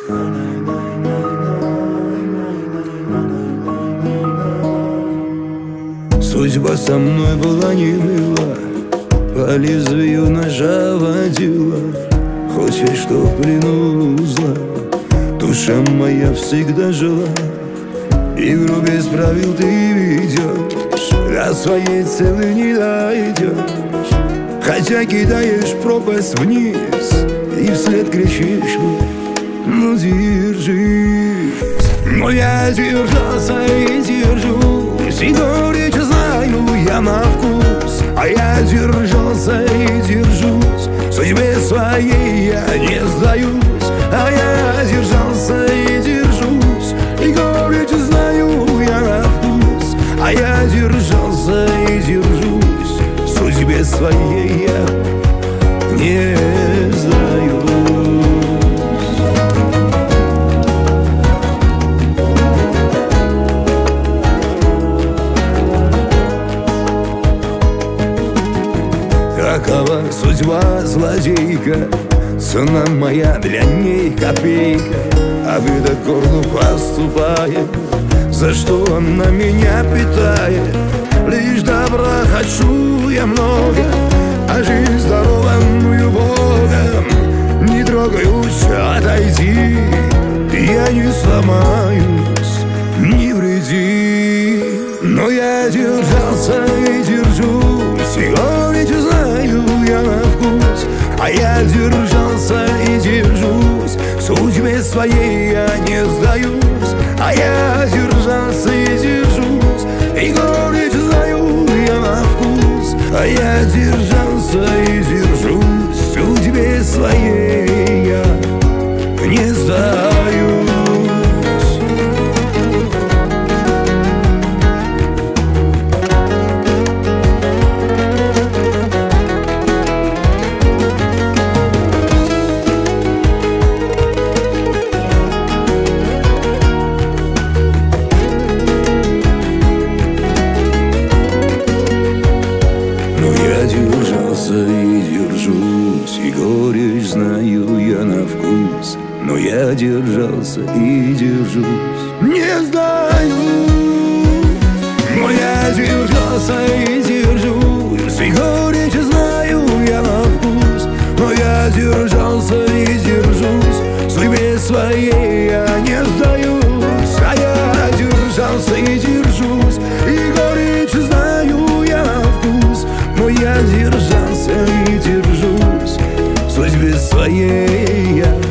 Судьба со мной была не мила, по лезвию ножа водила. Хочешь, что в плену узла, душа моя всегда жила. Игру без правил ты ведешь, до своей цели не дойдешь. Хотя кидаешь в пропасть вниз и вслед кричишь мне: ну держись. Но я держался и держусь, и горечь знаю я на вкус. А я держался и держусь, судьбе своей я не сдаюсь. А я держался и держусь, и горечь знаю я на вкус. А я держался и держусь, судьбе своей я не сдаюсь. Какова судьба злодейка, цена моя для ней копейка. Обида к горлу поступает, за что она меня питает. Лишь добра хочу я много, а жизнь здоровую Богом. Не трогаюсь, отойди, я не сломаюсь, не вреди. Но я держался и держусь, и горечь знаю я на вкус. А я держался и держусь, судьбе своей я не сдаюсь. А я держался и держусь, и горечь знаю я на вкус. А я держался и держусь, судьбе своей я не сдаюсь. И держусь, и горечь знаю я на вкус. Но я держался и держусь, не сдаюсь. Но я держался и держусь, и горечь знаю я на вкус. Но я держался и держусь, судьбе своей я не сдаюсь. А я держался и держусь, и горечь знаю я на вкус. Но я держался и держусь, судьбе своей я